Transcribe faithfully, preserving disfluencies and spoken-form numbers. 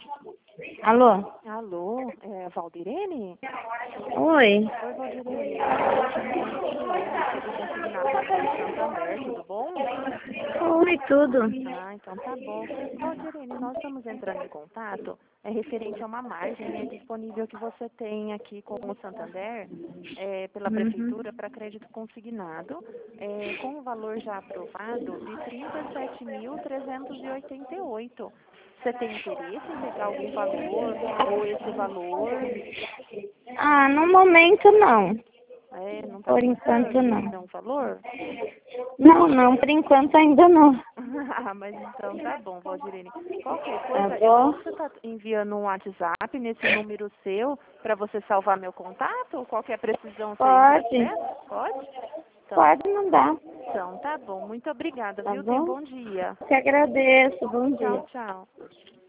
Alô? Alô, é a Valdirene? Oi. Oi, Valdirene. Eu sou do Consignado do Santander, tudo bom? Oi, tudo. Ah, então tá bom. Valdirene, nós estamos entrando em contato, é referente a uma margem né, disponível que você tem aqui com o Santander, é, pela Uhum. Prefeitura para crédito consignado, é, com o valor já aprovado de trinta e sete mil trezentos e oitenta e oito. Você tem interesse em pegar algum valor ou esse valor? Ah, no momento não. É, não está Por enquanto pensando em não. não valor? Não, não, por enquanto ainda não. Ah, mas então tá bom, Valdirene. Qualquer Tá coisa, eu bom? posso estar enviando um WhatsApp nesse número seu para você salvar meu contato? Ou qualquer precisão você entra Pode. direto? Pode? Então, Pode mandar. então tá bom. Muito obrigada, Tá viu? Tenha um bom? bom dia. Te agradeço. Bom Tchau, dia. tchau.